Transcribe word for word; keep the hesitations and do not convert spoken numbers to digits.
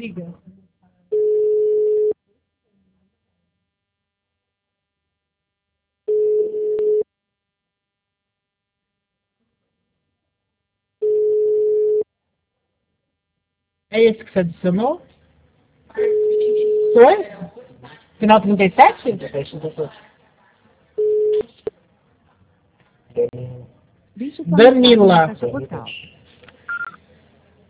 Liga. É esse que você adicionou? Foi? Final trinta e sete? Danila.